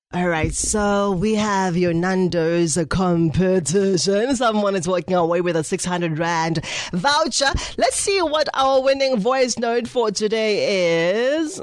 All right, so we have your Nando's competition. Someone is walking away with a 600 Rand voucher. Let's see what our winning voice note for today is.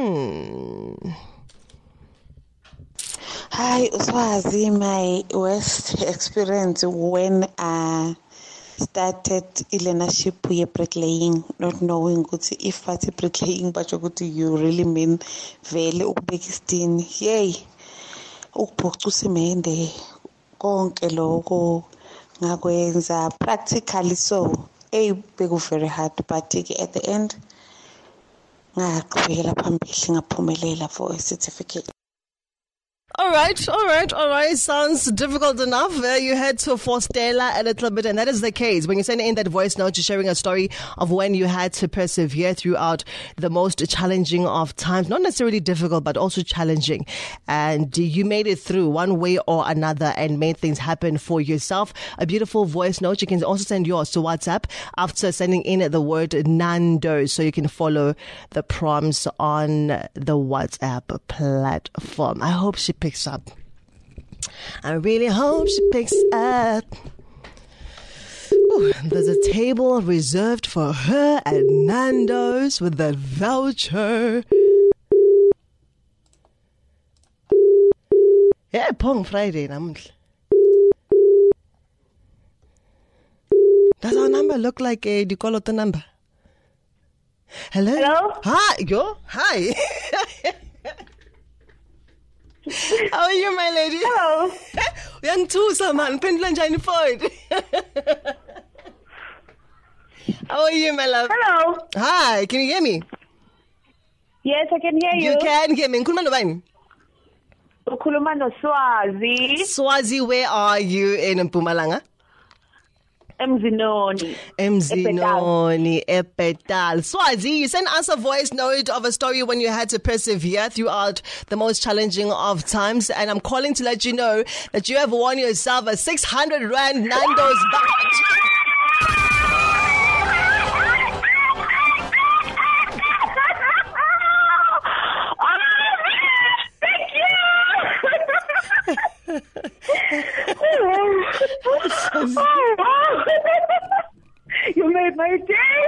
Hi, Uswazi. My worst experience when I started learnership with bricklaying, not knowing if it's bricklaying, but you really mean vele ukubekistin. Yay! Ukuphuca usimende konke lokho ngakwenza practically, so beku very hard, but at the end ngaqhubekela phambili ngaphumelela for a certificate. All right. Sounds difficult enough. You had to force Stella a little bit, and that is the case. When you send in that voice note, you're sharing a story of when you had to persevere throughout the most challenging of times. Not necessarily difficult, but also challenging. And you made it through one way or another and made things happen for yourself. A beautiful voice note. You can also send yours to WhatsApp after sending in the word Nando's, so you can follow the prompts on the WhatsApp platform. I hope she picks up. I really hope she picks up. Ooh, there's a table reserved for her at Nando's with that voucher. Yeah, Pong Friday. Does our number look like a Dikoloto number? Hello? Hi, yo. Hi. How are you, my lady? Hello. Young Tusa, man. Pendula njani Ford. How are you, my love? Hello. Hi, can you hear me? Yes, I can hear you. You can hear me. Nkhuluma nobani? Ukhuluma no Swazi. Swazi, where are you in Mpumalanga? Mzinoni, Epetal. Swazi, you sent us a voice note of a story when you had to persevere throughout the most challenging of times, and I'm calling to let you know that you have won yourself a 600 Rand Nando's voucher. You made my day.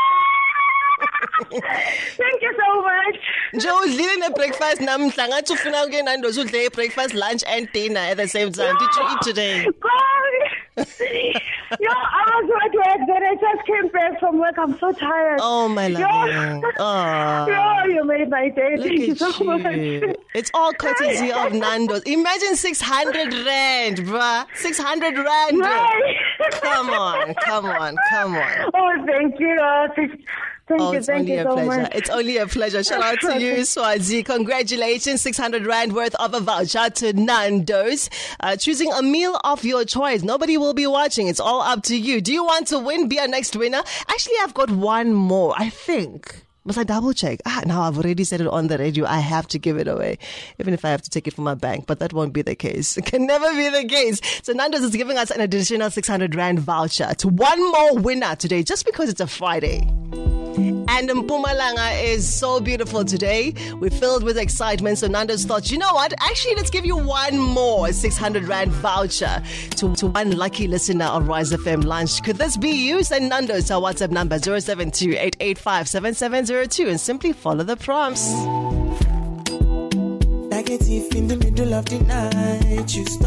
Thank you so much. Joe, leaving a breakfast namhla ngathi ufuna ukuya Nando's udle breakfast, lunch and dinner at the same time. Did you eat today? I was at work, then I just came back from work. I'm so tired. Oh, my love. You made my day. Look Thank you at so much. It's all courtesy of Nando's. Imagine 600 Rand, bruh. 600 Rand. Right. Come on. Oh, thank you. Thank you so much. It's only a pleasure. Shout out to you, Swazi. Congratulations. 600 Rand worth of a voucher to Nando's. Choosing a meal of your choice. Nobody will be watching. It's all up to you. Do you want to win? Be our next winner. Actually, I've got one more, I think. Must I double check? Now I've already said it on the radio. I have to give it away, even if I have to take it from my bank. But that won't be the case. It can never be the case. So Nando's is giving us an additional 600 Rand voucher to one more winner today, just because it's a Friday. And Mpumalanga is so beautiful today. We're filled with excitement. So Nando's thought, you know what? Actually, let's give you one more 600 Rand voucher to one lucky listener of Rise FM Lunch. Could this be you? Send Nando's to our WhatsApp number 072-885-7702 and simply follow the prompts. Like a thief in the middle of the night, you stop.